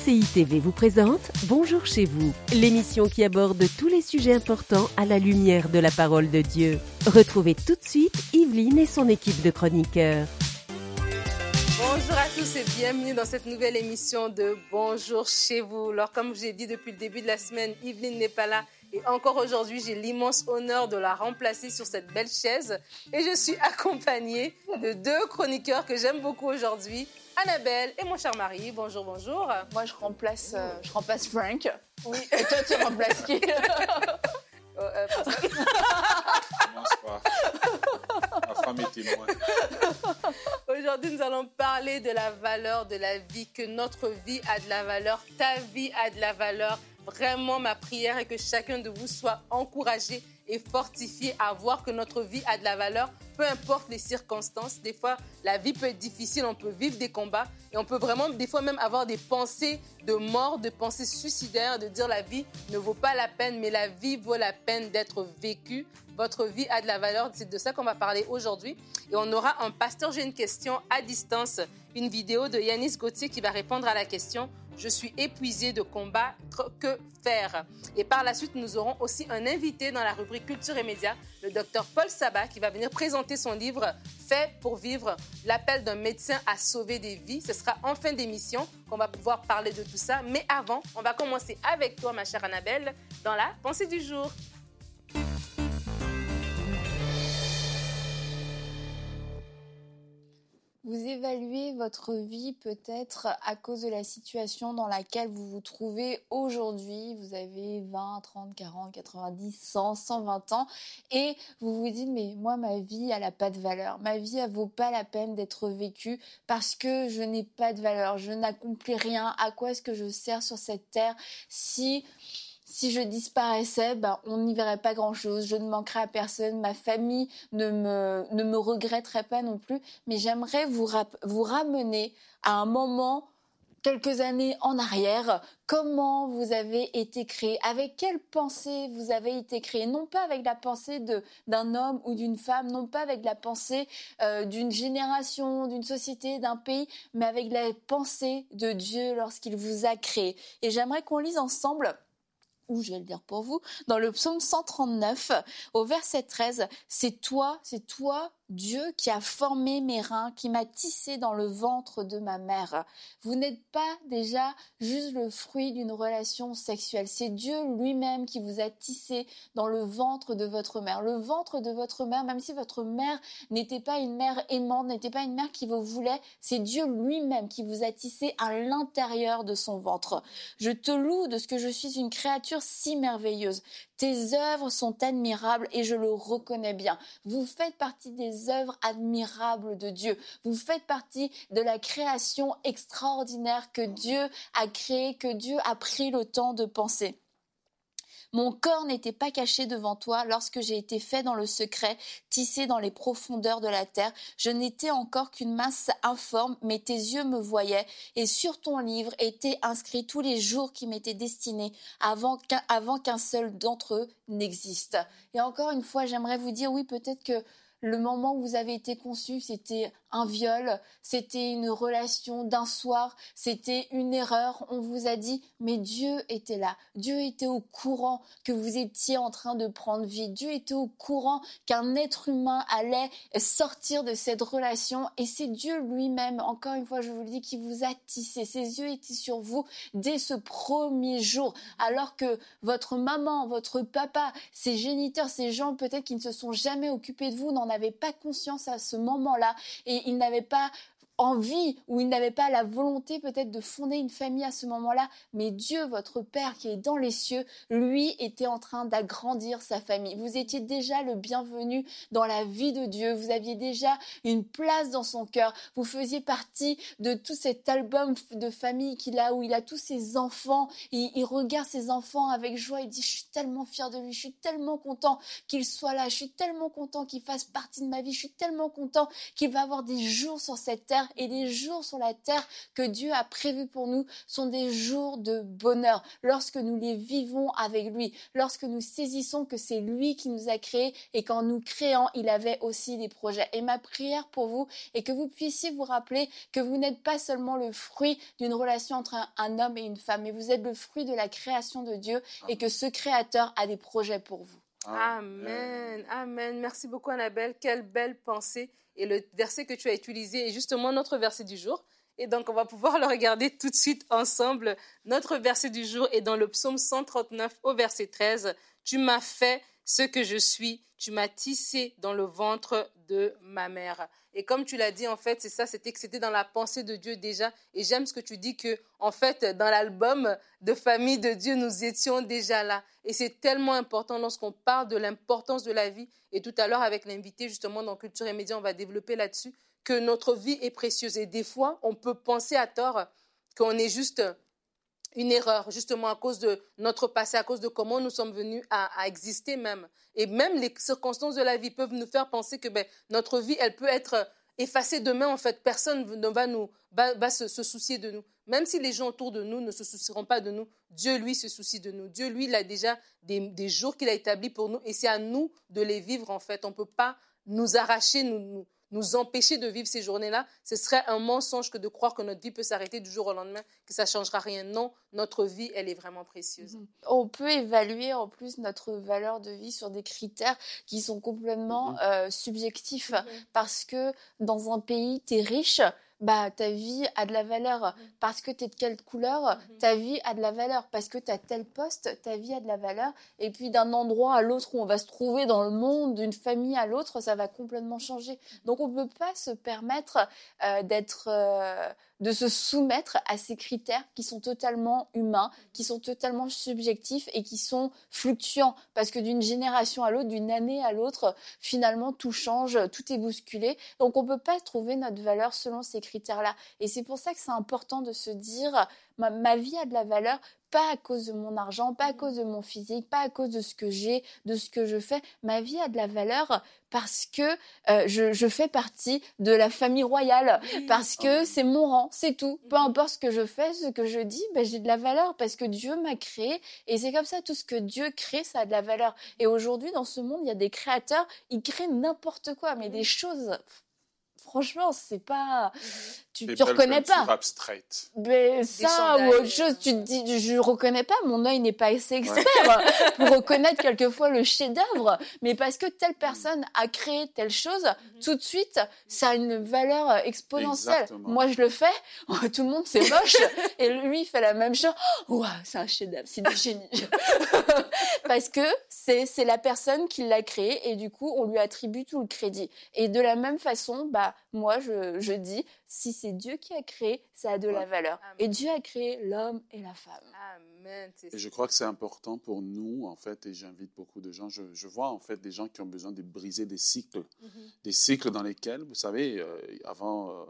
CCI TV vous présente Bonjour chez vous, l'émission qui aborde tous les sujets importants à la lumière de la parole de Dieu. Retrouvez tout de suite Yveline et son équipe de chroniqueurs. Bonjour à tous et bienvenue dans cette nouvelle émission de Bonjour chez vous. Alors comme je l'ai dit depuis le début de la semaine, Yveline n'est pas là et encore aujourd'hui j'ai l'immense honneur de la remplacer sur cette belle chaise et je suis accompagnée de deux chroniqueurs que j'aime beaucoup aujourd'hui, Annabelle et mon cher mari. Bonjour, bonjour. Moi je remplace Frank. Oui. Et toi tu remplaces qui? Pascal. Commence pas. Ma femme est témoin. Aujourd'hui, nous allons parler de la valeur de la vie, que notre vie a de la valeur, ta vie a de la valeur. Vraiment, ma prière est que chacun de vous soit encouragé et fortifié à voir que notre vie a de la valeur, peu importe les circonstances. Des fois, la vie peut être difficile, on peut vivre des combats et on peut vraiment, des fois même avoir des pensées de mort, des pensées suicidaires, de dire la vie ne vaut pas la peine, mais la vie vaut la peine d'être vécue. Votre vie a de la valeur, c'est de ça qu'on va parler aujourd'hui. Et on aura un pasteur, j'ai une question à distance, une vidéo de Yanis Gauthier qui va répondre à la question « Je suis épuisé de combat, que faire ?» Et par la suite, nous aurons aussi un invité dans la rubrique Culture et Médias, le docteur Paul Sabat, qui va venir présenter son livre « Fait pour vivre, l'appel d'un médecin à sauver des vies ». Ce sera en fin d'émission qu'on va pouvoir parler de tout ça. Mais avant, on va commencer avec toi, ma chère Annabelle, dans la pensée du jour. Vous évaluez votre vie peut-être à cause de la situation dans laquelle vous vous trouvez aujourd'hui. Vous avez 20, 30, 40, 90, 100, 120 ans et vous vous dites mais moi ma vie elle n'a pas de valeur. Ma vie elle vaut pas la peine d'être vécue parce que je n'ai pas de valeur. Je n'accomplis rien. À quoi est-ce que je sers sur cette terre si je disparaissais, on n'y verrait pas grand-chose, je ne manquerais à personne, ma famille ne me regretterait pas non plus. Mais j'aimerais vous ramener à un moment, quelques années en arrière, comment vous avez été créé, avec quelle pensée vous avez été créé, non pas avec la pensée d'un homme ou d'une femme, non pas avec la pensée d'une génération, d'une société, d'un pays, mais avec la pensée de Dieu lorsqu'il vous a créé. Et j'aimerais qu'on lise ensemble, ou je vais le dire pour vous, dans le psaume 139, au verset 13, c'est toi, Dieu, qui a formé mes reins, qui m'a tissé dans le ventre de ma mère. Vous n'êtes pas déjà juste le fruit d'une relation sexuelle. C'est Dieu lui-même qui vous a tissé dans le ventre de votre mère. Le ventre de votre mère, même si votre mère n'était pas une mère aimante, n'était pas une mère qui vous voulait, c'est Dieu lui-même qui vous a tissé à l'intérieur de son ventre. Je te loue de ce que je suis une créature si merveilleuse. Tes œuvres sont admirables et je le reconnais bien. Vous faites partie des œuvres admirables de Dieu. Vous faites partie de la création extraordinaire que Dieu a créée, que Dieu a pris le temps de penser. Mon corps n'était pas caché devant toi lorsque j'ai été fait dans le secret, tissé dans les profondeurs de la terre. Je n'étais encore qu'une masse informe, mais tes yeux me voyaient et sur ton livre étaient inscrits tous les jours qui m'étaient destinés avant qu'un seul d'entre eux n'existe. Et encore une fois, j'aimerais vous dire, oui, peut-être que le moment où vous avez été conçu, c'était un viol, c'était une relation d'un soir, c'était une erreur. On vous a dit, mais Dieu était là. Dieu était au courant que vous étiez en train de prendre vie. Dieu était au courant qu'un être humain allait sortir de cette relation. Et c'est Dieu lui-même, encore une fois, je vous le dis, qui vous a tissé. Ses yeux étaient sur vous dès ce premier jour. Alors que votre maman, votre papa, ses géniteurs, ces gens peut-être qui ne se sont jamais occupés de vous, n'en avaient pas conscience à ce moment-là et ils n'avaient pas envie ou ils n'avaient pas la volonté peut-être de fonder une famille à ce moment-là, mais Dieu, votre Père qui est dans les cieux, lui était en train d'agrandir sa famille. Vous étiez déjà le bienvenu dans la vie de Dieu, vous aviez déjà une place dans son cœur, vous faisiez partie de tout cet album de famille qu'il a où il a tous ses enfants, il regarde ses enfants avec joie, il dit « je suis tellement fier de lui, je suis tellement content qu'il soit là, je suis tellement content qu'il fasse partie de ma vie, je suis tellement content qu'il va avoir des jours sur cette terre terre. Et les jours sur la terre que Dieu a prévus pour nous sont des jours de bonheur. Lorsque nous les vivons avec lui, lorsque nous saisissons que c'est lui qui nous a créés et qu'en nous créant, il avait aussi des projets. Et ma prière pour vous est que vous puissiez vous rappeler que vous n'êtes pas seulement le fruit d'une relation entre un homme et une femme, mais vous êtes le fruit de la création de Dieu et que ce créateur a des projets pour vous. Amen, amen. Merci beaucoup Annabelle, quelle belle pensée. Et le verset que tu as utilisé est justement notre verset du jour. Et donc on va pouvoir le regarder tout de suite ensemble. Notre verset du jour est dans le psaume 139 au verset 13. Tu m'as fait ce que je suis, tu m'as tissé dans le ventre de ma mère. Et comme tu l'as dit, en fait, c'est ça, c'était dans la pensée de Dieu déjà. Et j'aime ce que tu dis que, en fait, dans l'album de Famille de Dieu, nous étions déjà là. Et c'est tellement important lorsqu'on parle de l'importance de la vie. Et tout à l'heure, avec l'invité, justement, dans Culture et Médias, on va développer là-dessus que notre vie est précieuse. Et des fois, on peut penser à tort qu'on est juste une erreur, justement à cause de notre passé, à cause de comment nous sommes venus à exister même. Et même les circonstances de la vie peuvent nous faire penser que notre vie, elle peut être effacée demain. En fait, personne ne va se soucier de nous. Même si les gens autour de nous ne se soucieront pas de nous, Dieu, lui, se soucie de nous. Dieu, lui, il a déjà des jours qu'il a établis pour nous et c'est à nous de les vivre, en fait. On ne peut pas nous arracher, nous empêcher de vivre ces journées-là. Ce serait un mensonge que de croire que notre vie peut s'arrêter du jour au lendemain, que ça ne changera rien. Non, notre vie, elle est vraiment précieuse. On peut évaluer en plus notre valeur de vie sur des critères qui sont complètement subjectifs parce que dans un pays, tu es riche, ta vie a de la valeur. Parce que tu es de quelle couleur, ta vie a de la valeur. Parce que tu as tel poste, ta vie a de la valeur. Et puis d'un endroit à l'autre où on va se trouver dans le monde, d'une famille à l'autre, ça va complètement changer. Donc on ne peut pas se permettre de se soumettre à ces critères qui sont totalement humains, qui sont totalement subjectifs et qui sont fluctuants. Parce que d'une génération à l'autre, d'une année à l'autre, finalement, tout change, tout est bousculé. Donc, on ne peut pas trouver notre valeur selon ces critères-là. Et c'est pour ça que c'est important de se dire, ma vie a de la valeur, pas à cause de mon argent, pas à cause de mon physique, pas à cause de ce que j'ai, de ce que je fais. Ma vie a de la valeur parce que je fais partie de la famille royale, parce que c'est mon rang, c'est tout. Peu importe ce que je fais, ce que je dis, j'ai de la valeur parce que Dieu m'a créé. Et c'est comme ça, tout ce que Dieu crée, ça a de la valeur. Et aujourd'hui, dans ce monde, il y a des créateurs, ils créent n'importe quoi, mais des choses... Franchement, c'est pas... Tu reconnais pas. Abstraite. Mais ça ou autre chose, tu te dis, je reconnais pas, mon œil n'est pas assez expert pour reconnaître quelquefois le chef-d'œuvre. Mais parce que telle personne a créé telle chose, tout de suite, ça a une valeur exponentielle. Exactement. Moi, je le fais, tout le monde, c'est moche. Et lui, il fait la même chose. Waouh, c'est un chef-d'œuvre, c'est du génie. Parce que c'est la personne qui l'a créé et du coup, on lui attribue tout le crédit. Et de la même façon, moi, je dis, si c'est Dieu qui a créé, ça a de la valeur. Amen. Et Dieu a créé l'homme et la femme. Amen. Et je crois que c'est important pour nous, en fait, et j'invite beaucoup de gens. Je vois, en fait, des gens qui ont besoin de briser des cycles. Des cycles dans lesquels, vous savez, avant...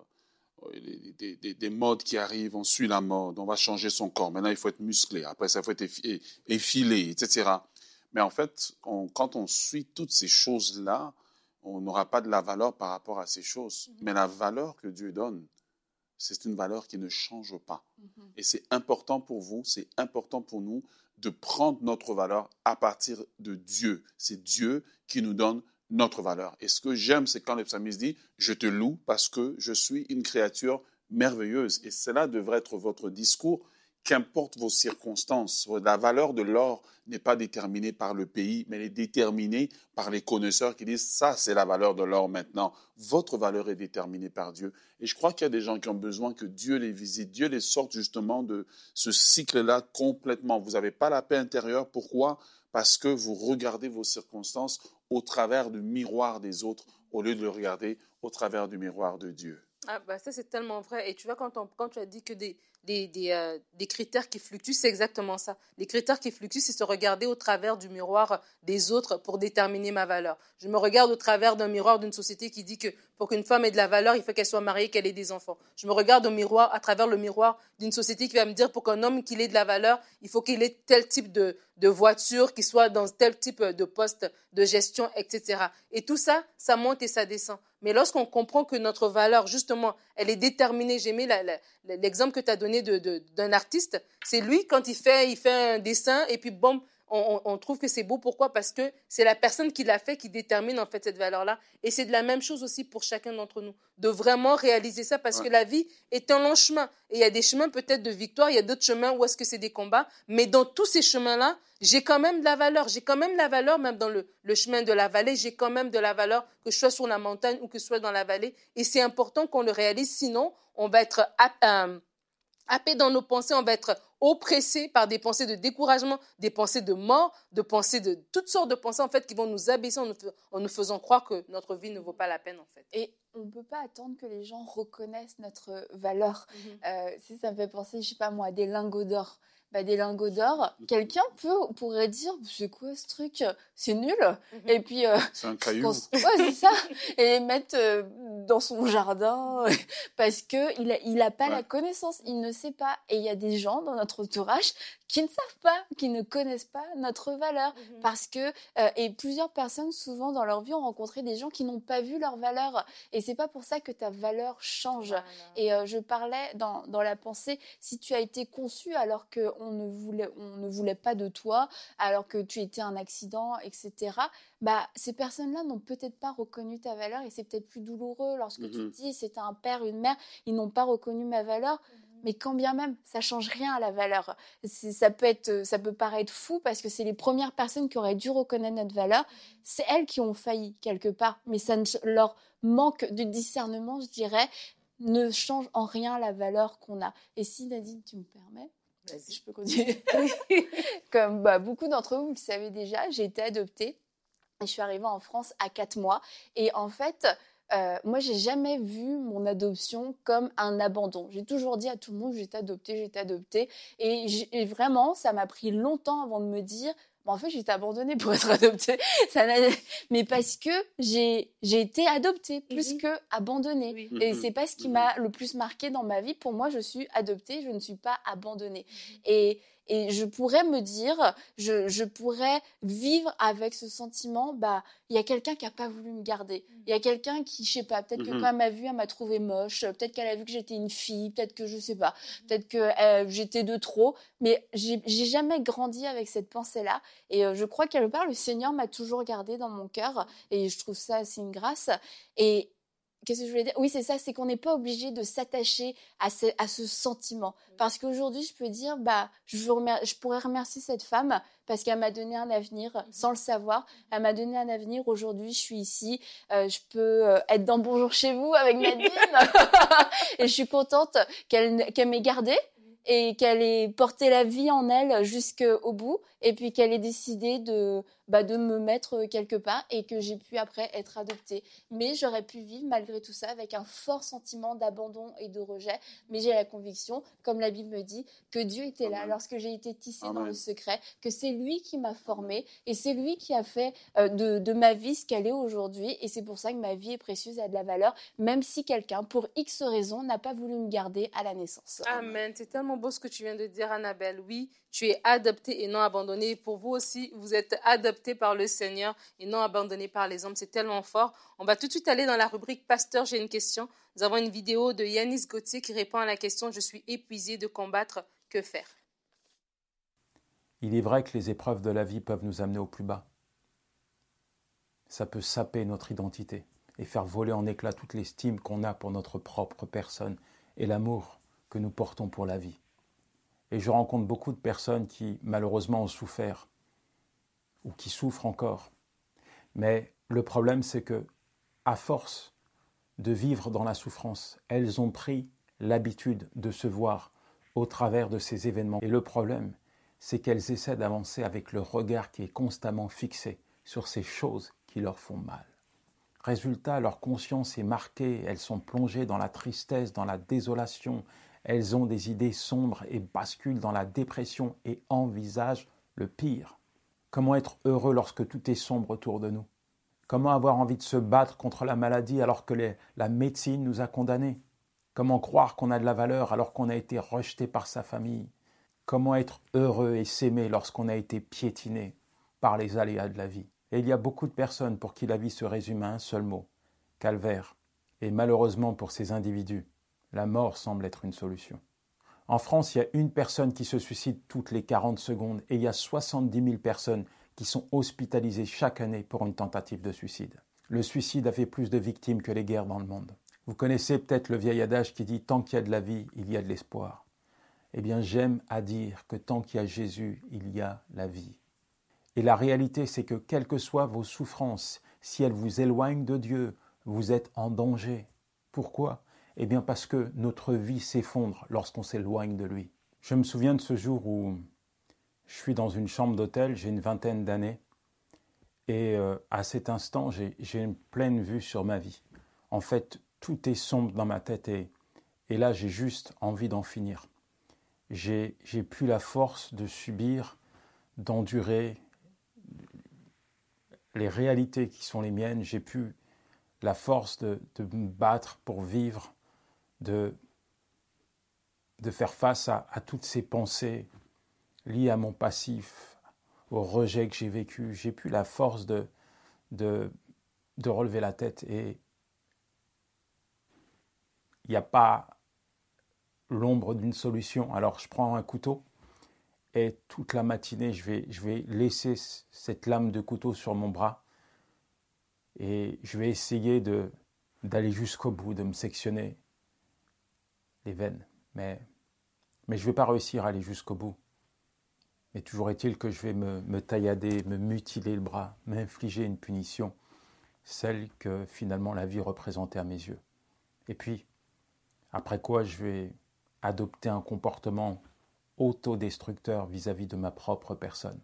des modes qui arrivent, on suit la mode, on va changer son corps. Maintenant, il faut être musclé. Après ça, il faut être effilé, etc. Mais en fait, quand on suit toutes ces choses-là, on n'aura pas de la valeur par rapport à ces choses. Mais la valeur que Dieu donne, c'est une valeur qui ne change pas. Et c'est important pour vous, c'est important pour nous de prendre notre valeur à partir de Dieu. C'est Dieu qui nous donne notre valeur. Et ce que j'aime, c'est quand le psalmiste dit « Je te loue parce que je suis une créature merveilleuse ». Et cela devrait être votre discours, qu'importe vos circonstances. La valeur de l'or n'est pas déterminée par le pays, mais elle est déterminée par les connaisseurs qui disent « ça, c'est la valeur de l'or maintenant ». Votre valeur est déterminée par Dieu. Et je crois qu'il y a des gens qui ont besoin que Dieu les visite, Dieu les sorte justement de ce cycle-là complètement. Vous n'avez pas la paix intérieure. Pourquoi ? Parce que vous regardez vos circonstances au travers du miroir des autres, au lieu de le regarder au travers du miroir de Dieu. Ça, c'est tellement vrai. Et tu vois, quand tu as dit que des critères qui fluctuent, c'est exactement ça. Les critères qui fluctuent, c'est se regarder au travers du miroir des autres pour déterminer ma valeur. Je me regarde au travers d'un miroir d'une société qui dit que pour qu'une femme ait de la valeur, il faut qu'elle soit mariée, qu'elle ait des enfants. Je me regarde à travers le miroir d'une société qui va me dire pour qu'un homme qu'il ait de la valeur, il faut qu'il ait tel type de voiture, qu'il soit dans tel type de poste de gestion, etc. Et tout ça, ça monte et ça descend. Mais lorsqu'on comprend que notre valeur, justement, elle est déterminée, j'ai aimé l'exemple que tu as donné d'un artiste, c'est lui, quand il fait un dessin, et puis bon, on trouve que c'est beau. Pourquoi? Parce que c'est la personne qui l'a fait qui détermine en fait cette valeur-là. Et c'est de la même chose aussi pour chacun d'entre nous, de vraiment réaliser ça, parce que la vie est un long chemin. Et il y a des chemins peut-être de victoire, il y a d'autres chemins où est-ce que c'est des combats. Mais dans tous ces chemins-là, j'ai quand même de la valeur. J'ai quand même de la valeur, même dans le chemin de la vallée, j'ai quand même de la valeur, que je sois sur la montagne ou que je sois dans la vallée. Et c'est important qu'on le réalise, sinon on va être happé dans nos pensées, on va être oppressé par des pensées de découragement, des pensées de mort, de pensées de toutes sortes de pensées en fait qui vont nous abaisser en nous faisant croire que notre vie ne vaut pas la peine en fait. Et on ne peut pas attendre que les gens reconnaissent notre valeur. Si ça me fait penser, je sais pas moi, à des lingots d'or. Des lingots d'or, quelqu'un pourrait dire c'est quoi ce truc, c'est nul, et puis c'est un caillou, c'est ça, et les mettre dans son jardin parce que il a pas la connaissance, il ne sait pas. Et il y a des gens dans notre entourage qui ne savent pas, qui ne connaissent pas notre valeur, parce que et plusieurs personnes souvent dans leur vie ont rencontré des gens qui n'ont pas vu leur valeur, et c'est pas pour ça que ta valeur change. Voilà. Et je parlais dans la pensée, si tu as été conçu alors que on ne voulait pas de toi, alors que tu étais un accident, etc. Ces personnes-là n'ont peut-être pas reconnu ta valeur, et c'est peut-être plus douloureux lorsque tu te dis c'était un père, une mère, ils n'ont pas reconnu ma valeur. Mais quand bien même, ça change rien à la valeur. Ça peut paraître fou parce que c'est les premières personnes qui auraient dû reconnaître notre valeur. C'est elles qui ont failli quelque part, mais ça leur manque de discernement, je dirais, ne change en rien la valeur qu'on a. Et si Nadine, tu me permets, vas-y, je peux continuer. Comme beaucoup d'entre vous le savez déjà, j'ai été adoptée et je suis arrivée en France à 4 mois. Et en fait, moi, j'ai jamais vu mon adoption comme un abandon. J'ai toujours dit à tout le monde, j'ai été adoptée. Et vraiment, ça m'a pris longtemps avant de me dire, en fait, j'ai été abandonnée pour être adoptée. Mais parce que j'ai été adoptée plus que abandonnée. Et c'est pas ce qui m'a le plus marqué dans ma vie. Pour moi, je suis adoptée, je ne suis pas abandonnée. Et je pourrais me dire, je pourrais vivre avec ce sentiment, il y a quelqu'un qui n'a pas voulu me garder. Il y a quelqu'un qui, je sais pas, peut-être que quand elle m'a vue, elle m'a trouvée moche, peut-être qu'elle a vu que j'étais une fille, peut-être que je sais pas, peut-être que j'étais de trop, mais j'ai jamais grandi avec cette pensée-là. Et je crois quelque part, le Seigneur m'a toujours gardée dans mon cœur, et je trouve ça, c'est une grâce. Et qu'est-ce que je voulais dire ? Oui, c'est ça, c'est qu'on n'est pas obligé de s'attacher à ce sentiment. Parce qu'aujourd'hui, je peux dire, je pourrais remercier cette femme parce qu'elle m'a donné un avenir sans le savoir. Elle m'a donné un avenir. Aujourd'hui, je suis ici. Je peux être dans Bonjour chez vous avec Nadine. Et je suis contente qu'elle m'ait gardée et qu'elle ait porté la vie en elle jusqu'au bout. Et puis qu'elle ait décidé de me mettre quelque part et que j'ai pu après être adoptée. Mais j'aurais pu vivre malgré tout ça avec un fort sentiment d'abandon et de rejet. Mais j'ai la conviction, comme la Bible me dit, que Dieu était là lorsque j'ai été tissée dans le secret, que c'est lui qui m'a formée et c'est lui qui a fait de ma vie ce qu'elle est aujourd'hui. Et c'est pour ça que ma vie est précieuse et a de la valeur, même si quelqu'un, pour X raisons, n'a pas voulu me garder à la naissance. Amen. C'est tellement beau ce que tu viens de dire, Annabelle. Oui, tu es adoptée et non abandonnée. Pour vous aussi, vous êtes adoptés par le Seigneur et non abandonnés par les hommes. C'est tellement fort. On va tout de suite aller dans la rubrique « Pasteur, j'ai une question ». Nous avons une vidéo de Yanis Gauthier qui répond à la question « Je suis épuisé de combattre, que faire ?» Il est vrai que les épreuves de la vie peuvent nous amener au plus bas. Ça peut saper notre identité et faire voler en éclats toute l'estime qu'on a pour notre propre personne et l'amour que nous portons pour la vie. Et je rencontre beaucoup de personnes qui, malheureusement, ont souffert ou qui souffrent encore. Mais le problème, c'est que, à force de vivre dans la souffrance, elles ont pris l'habitude de se voir au travers de ces événements. Et le problème, c'est qu'elles essaient d'avancer avec le regard qui est constamment fixé sur ces choses qui leur font mal. Résultat, leur conscience est marquée, elles sont plongées dans la tristesse, dans la désolation, elles ont des idées sombres et basculent dans la dépression et envisagent le pire. Comment être heureux lorsque tout est sombre autour de nous ? Comment avoir envie de se battre contre la maladie alors que la médecine nous a condamnés ? Comment croire qu'on a de la valeur alors qu'on a été rejeté par sa famille ? Comment être heureux et s'aimer lorsqu'on a été piétiné par les aléas de la vie ? Et il y a beaucoup de personnes pour qui la vie se résume à un seul mot, calvaire. Et malheureusement pour ces individus, la mort semble être une solution. En France, il y a une personne qui se suicide toutes les 40 secondes et il y a 70 000 personnes qui sont hospitalisées chaque année pour une tentative de suicide. Le suicide a fait plus de victimes que les guerres dans le monde. Vous connaissez peut-être le vieil adage qui dit « Tant qu'il y a de la vie, il y a de l'espoir ». Eh bien, j'aime à dire que tant qu'il y a Jésus, il y a la vie. Et la réalité, c'est que quelles que soient vos souffrances, si elles vous éloignent de Dieu, vous êtes en danger. Pourquoi ? Eh bien parce que notre vie s'effondre lorsqu'on s'éloigne de lui. Je me souviens de ce jour où je suis dans une chambre d'hôtel, j'ai une vingtaine d'années, et à cet instant, j'ai une pleine vue sur ma vie. En fait, tout est sombre dans ma tête, et là, j'ai juste envie d'en finir. J'ai plus la force de subir, d'endurer les réalités qui sont les miennes, j'ai plus la force de me battre pour vivre, de faire face à toutes ces pensées liées à mon passif, au rejet que j'ai vécu. J'ai plus la force de relever la tête et il n'y a pas l'ombre d'une solution. Alors je prends un couteau et toute la matinée je vais laisser cette lame de couteau sur mon bras et je vais essayer d'aller jusqu'au bout, de me sectionner les veines. Mais je ne vais pas réussir à aller jusqu'au bout. Mais toujours est-il que je vais me taillader, me mutiler le bras, m'infliger une punition, celle que finalement la vie représentait à mes yeux. Et puis, après quoi, je vais adopter un comportement autodestructeur vis-à-vis de ma propre personne.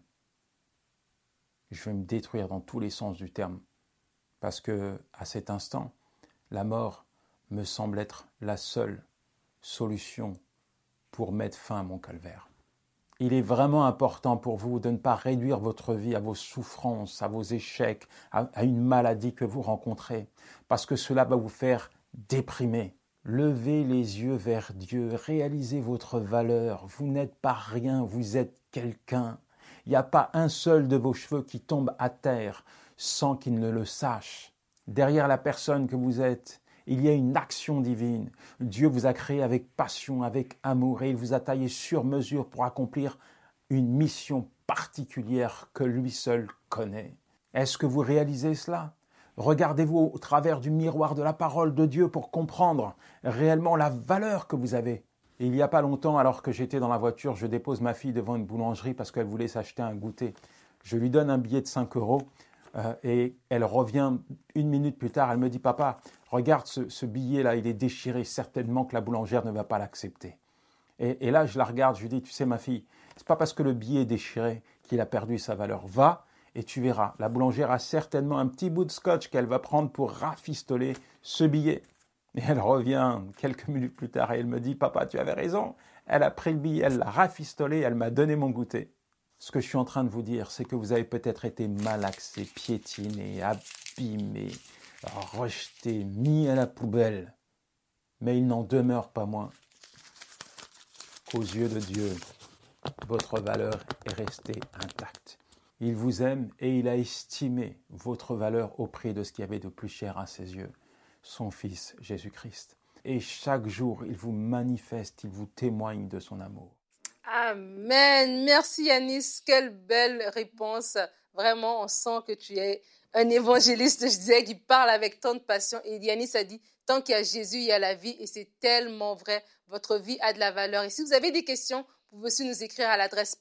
Je vais me détruire dans tous les sens du terme, parce que à cet instant, la mort me semble être la seule solution pour mettre fin à mon calvaire. Il est vraiment important pour vous de ne pas réduire votre vie à vos souffrances, à vos échecs, à une maladie que vous rencontrez, parce que cela va vous faire déprimer. Levez les yeux vers Dieu, réalisez votre valeur. Vous n'êtes pas rien, vous êtes quelqu'un. Il n'y a pas un seul de vos cheveux qui tombe à terre sans qu'il ne le sache. Derrière la personne que vous êtes, il y a une action divine. Dieu vous a créé avec passion, avec amour, et il vous a taillé sur mesure pour accomplir une mission particulière que lui seul connaît. Est-ce que vous réalisez cela ? Regardez-vous au travers du miroir de la parole de Dieu pour comprendre réellement la valeur que vous avez. Et il n'y a pas longtemps, alors que j'étais dans la voiture, je dépose ma fille devant une boulangerie parce qu'elle voulait s'acheter un goûter. Je lui donne un billet de 5 € et elle revient 1 minute plus tard. Elle me dit « Papa, regarde ce billet-là, il est déchiré. Certainement que la boulangère ne va pas l'accepter. » Et là, je la regarde, je lui dis « Tu sais ma fille, c'est pas parce que le billet est déchiré qu'il a perdu sa valeur. Va et tu verras. La boulangère a certainement un petit bout de scotch qu'elle va prendre pour rafistoler ce billet. » Et elle revient quelques minutes plus tard et elle me dit « Papa, tu avais raison. » Elle a pris le billet, elle l'a rafistolé, elle m'a donné mon goûter. Ce que je suis en train de vous dire, c'est que vous avez peut-être été malaxé, piétiné, abîmé, rejeté, mis à la poubelle. Mais il n'en demeure pas moins qu'aux yeux de Dieu, votre valeur est restée intacte. Il vous aime et il a estimé votre valeur au prix de ce qu'il y avait de plus cher à ses yeux, son Fils Jésus-Christ. Et chaque jour, il vous manifeste, il vous témoigne de son amour. Amen. Merci Yanis. Quelle belle réponse. Vraiment, on sent que tu es un évangéliste, je disais, qui parle avec tant de passion. Et Yanis a dit, tant qu'il y a Jésus, il y a la vie. Et c'est tellement vrai. Votre vie a de la valeur. Et si vous avez des questions, vous pouvez aussi nous écrire à l'adresse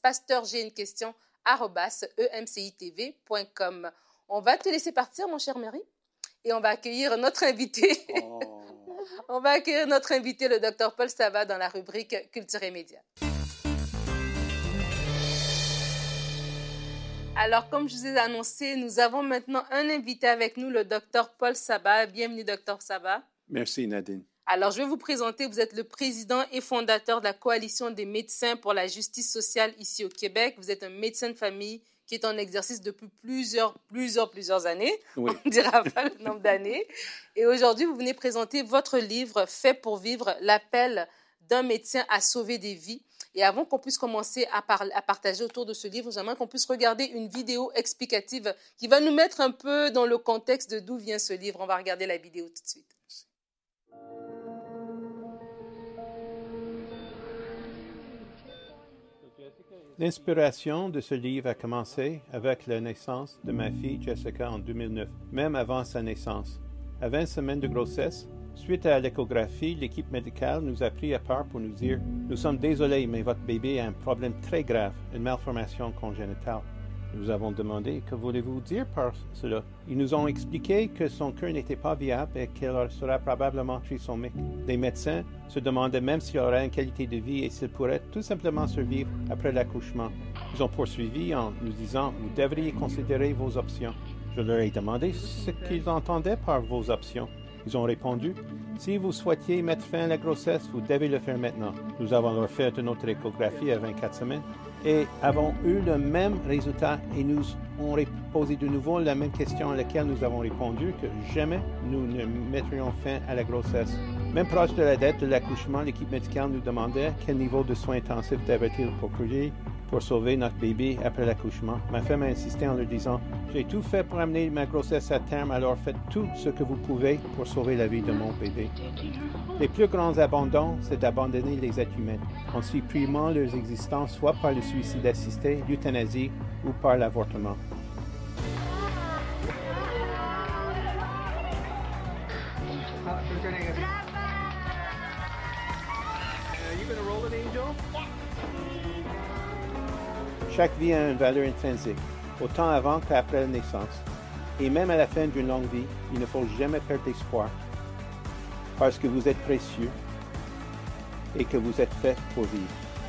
pasteur.j'ai-une-question@emcitv.com. On va te laisser partir, mon cher Mary. Et on va accueillir notre invité. On va accueillir notre invité, le Dr Paul Saba, dans la rubrique Culture et Médias. Alors, comme je vous ai annoncé, nous avons maintenant un invité avec nous, le Dr Paul Saba. Bienvenue, Dr Saba. Merci, Nadine. Alors, je vais vous présenter. Vous êtes le président et fondateur de la Coalition des médecins pour la justice sociale ici au Québec. Vous êtes un médecin de famille qui est en exercice depuis plusieurs années. Oui. On ne dira pas le nombre d'années. Et aujourd'hui, vous venez présenter votre livre « Fait pour vivre, l'appel d'un médecin à sauver des vies ». Et avant qu'on puisse commencer à partager autour de ce livre, j'aimerais qu'on puisse regarder une vidéo explicative qui va nous mettre un peu dans le contexte de d'où vient ce livre. On va regarder la vidéo tout de suite. L'inspiration de ce livre a commencé avec la naissance de ma fille Jessica en 2009, même avant sa naissance. À 20 semaines de grossesse, suite à l'échographie, l'équipe médicale nous a pris à part pour nous dire « Nous sommes désolés, mais votre bébé a un problème très grave, une malformation congénitale. » Nous avons demandé « Que voulez-vous dire par cela ?» Ils nous ont expliqué que son cœur n'était pas viable et qu'elle sera probablement trisomique. Les médecins se demandaient même s'il aurait une qualité de vie et s'il pourrait tout simplement survivre après l'accouchement. Ils ont poursuivi en nous disant « Vous devriez considérer vos options. » Je leur ai demandé ce qu'ils entendaient par vos options. Ils ont répondu « Si vous souhaitiez mettre fin à la grossesse, vous devez le faire maintenant. » Nous avons leur fait une autre échographie à 24 semaines et avons eu le même résultat et nous ont posé de nouveau la même question à laquelle nous avons répondu que jamais nous ne mettrions fin à la grossesse. Même proche de la date de l'accouchement, l'équipe médicale nous demandait quel niveau de soins intensifs devait-il procéder pour sauver notre bébé après l'accouchement. Ma femme a insisté en leur disant « J'ai tout fait pour amener ma grossesse à terme, alors faites tout ce que vous pouvez pour sauver la vie de mon bébé. » Les plus grands abandons, c'est d'abandonner les êtres humains, en supprimant leur existence soit par le suicide assisté, l'euthanasie ou par l'avortement. Chaque vie a une valeur intrinsèque, autant avant qu'après la naissance. Et même à la fin d'une longue vie, il ne faut jamais perdre espoir, parce que vous êtes précieux et que vous êtes fait pour vivre.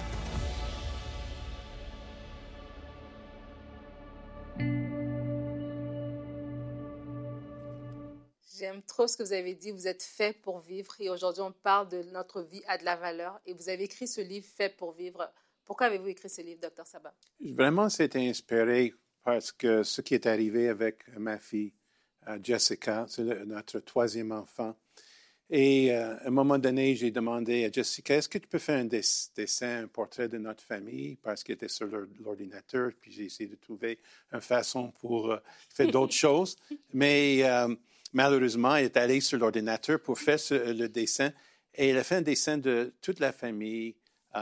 J'aime trop ce que vous avez dit, vous êtes fait pour vivre et aujourd'hui on parle de notre vie a de la valeur et vous avez écrit ce livre Fait pour vivre. Pourquoi avez-vous écrit ce livre, Dr. Sabah? Vraiment, c'était inspiré parce que ce qui est arrivé avec ma fille, Jessica, c'est notre troisième enfant. Et à un moment donné, j'ai demandé à Jessica, est-ce que tu peux faire un dessin, un portrait de notre famille? Parce qu'elle était sur l'ordinateur, puis j'ai essayé de trouver une façon pour faire d'autres choses. Mais malheureusement, elle est allée sur l'ordinateur pour faire le dessin. Et elle a fait un dessin de toute la famille,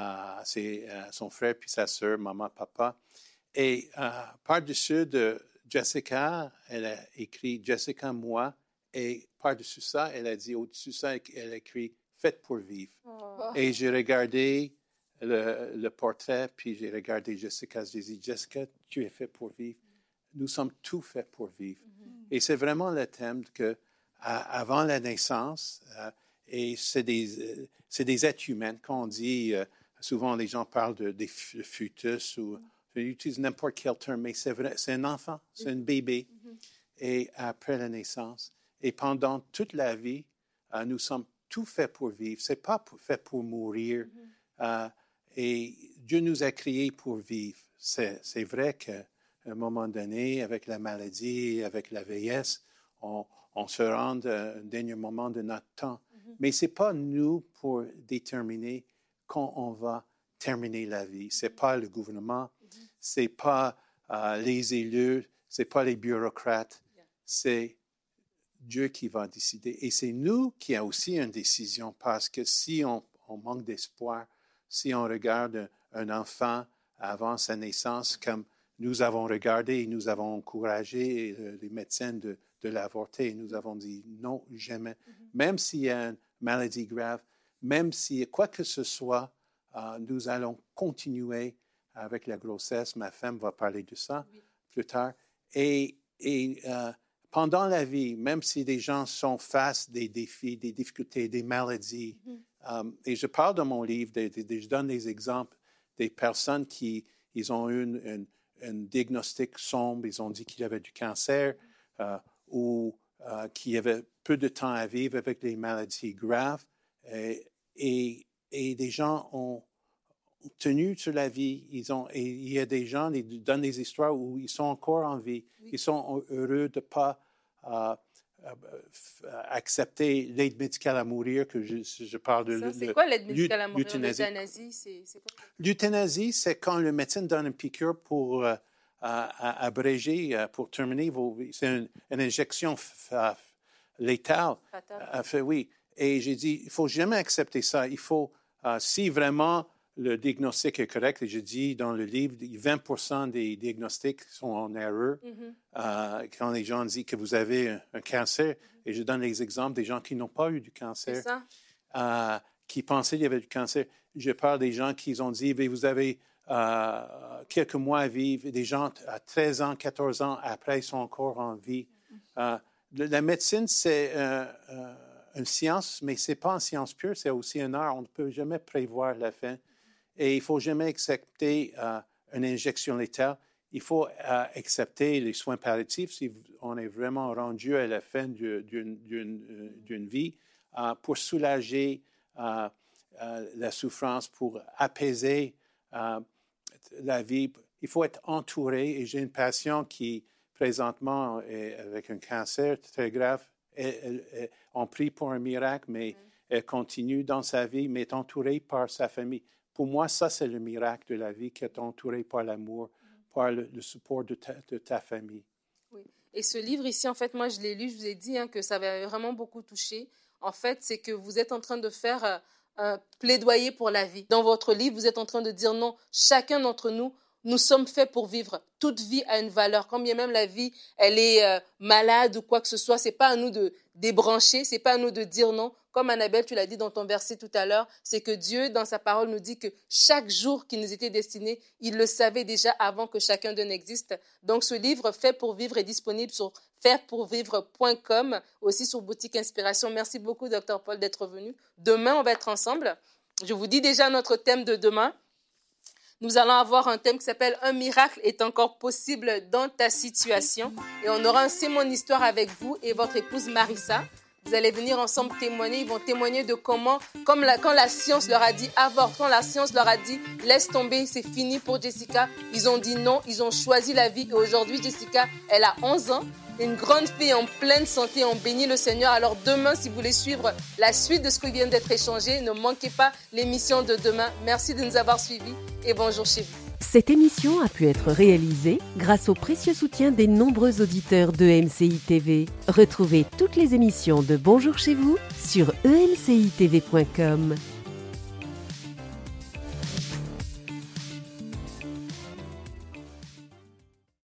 son frère puis sa sœur, maman, papa. Et par-dessus de Jessica, elle a écrit « Jessica, moi ». Et par-dessus ça, elle a dit, au-dessus de ça, elle a écrit « Faites pour vivre ». Oh. Et j'ai regardé le portrait, puis j'ai regardé Jessica. J'ai dit « Jessica, tu es fait pour vivre. Nous sommes tous faits pour vivre. Mm-hmm. » Et c'est vraiment le thème que avant la naissance, et c'est des êtres humains, quand on dit, souvent les gens parlent de fœtus, ou ils utilisent n'importe quel terme, mais c'est vrai, c'est un enfant, c'est un bébé. Mm-hmm. Et après la naissance, et pendant toute la vie, nous sommes tous faits pour vivre. Ce n'est pas fait pour mourir. Mm-hmm. Et Dieu nous a créés pour vivre. C'est vrai qu'à un moment donné, avec la maladie, avec la vieillesse, on se rend à un dernier moment de notre temps. Mm-hmm. Mais ce n'est pas nous pour déterminer quand on va terminer la vie. Ce n'est pas le gouvernement, ce n'est pas les élus, ce n'est pas les bureaucrates. C'est Dieu qui va décider. Et c'est nous qui avons aussi une décision, parce que si on manque d'espoir, si on regarde un enfant avant sa naissance, comme nous avons regardé et nous avons encouragé les médecins de l'avorter, nous avons dit non, jamais. Mm-hmm. Même s'il y a une maladie grave, même si quoi que ce soit, nous allons continuer avec la grossesse. Ma femme va parler de ça plus tard. Et pendant la vie, même si des gens sont face des défis, des difficultés, des maladies, et je parle dans mon livre, je donne des exemples des personnes qui ils ont eu un diagnostic sombre, ils ont dit qu'il y avait du cancer ou qu'il y avait peu de temps à vivre avec des maladies graves. Et des gens ont tenu sur la vie. Et il y a des gens qui donnent des histoires où ils sont encore en vie. Oui. Ils sont heureux de ne pas accepter l'aide médicale à mourir, que je parle de... C'est quoi l'aide médicale à mourir? L'euthanasie, c'est quoi? L'euthanasie, c'est quand le médecin donne une piqûre pour abréger, pour terminer vos vies. C'est une injection létale. Oui. Et j'ai dit, il ne faut jamais accepter ça. Il faut, si vraiment le diagnostic est correct, et je dis dans le livre, 20% des diagnostics sont en erreur. Quand les gens disent que vous avez un cancer, et je donne les exemples des gens qui n'ont pas eu du cancer, qui pensaient qu'il y avait du cancer. Je parle des gens qui ont dit, vous avez quelques mois à vivre, des gens à 13 ans, 14 ans, après, ils sont encore en vie. La médecine, c'est une science, mais ce n'est pas une science pure, c'est aussi un art. On ne peut jamais prévoir la fin. Et il ne faut jamais accepter une injection létale. Il faut accepter les soins palliatifs si on est vraiment rendu à la fin d'une vie pour soulager la souffrance, pour apaiser la vie. Il faut être entouré. Et j'ai une patiente qui, présentement, est avec un cancer très grave. On prie pour un miracle, mais elle continue dans sa vie, mais est entourée par sa famille. Pour moi, ça, c'est le miracle de la vie, qu'être entouré par l'amour, par le support de ta famille. Oui. Et ce livre ici, en fait, moi, je l'ai lu, je vous ai dit que ça m'avait vraiment beaucoup touché. En fait, c'est que vous êtes en train de faire un plaidoyer pour la vie. Dans votre livre, vous êtes en train de dire non, chacun d'entre nous, nous sommes faits pour vivre. Toute vie a une valeur. Quand bien même la vie, elle est malade ou quoi que ce soit, c'est pas à nous de débrancher, c'est pas à nous de dire non. Comme Annabelle, tu l'as dit dans ton verset tout à l'heure, c'est que Dieu, dans sa parole, nous dit que chaque jour qui nous était destiné, il le savait déjà avant que chacun d'eux n'existe. Donc, ce livre, Fait pour vivre, est disponible sur faitpourvivre.com, aussi sur Boutique Inspiration. Merci beaucoup, Dr. Paul, d'être venu. Demain, on va être ensemble. Je vous dis déjà notre thème de demain. Nous allons avoir un thème qui s'appelle « Un miracle est encore possible dans ta situation ». Et on aura un C'est mon histoire avec vous et votre épouse Marissa. Vous allez venir ensemble témoigner. Ils vont témoigner de comment, quand la science leur a dit « avorte », quand la science leur a dit « laisse tomber, c'est fini pour Jessica », ils ont dit non, ils ont choisi la vie. Et aujourd'hui, Jessica, elle a 11 ans. Une grande fille en pleine santé, on bénit le Seigneur. Alors demain, si vous voulez suivre la suite de ce qui vient d'être échangé, ne manquez pas l'émission de demain. Merci de nous avoir suivis et bonjour chez vous. Cette émission a pu être réalisée grâce au précieux soutien des nombreux auditeurs de MCI TV. Retrouvez toutes les émissions de Bonjour chez vous sur emcitv.com.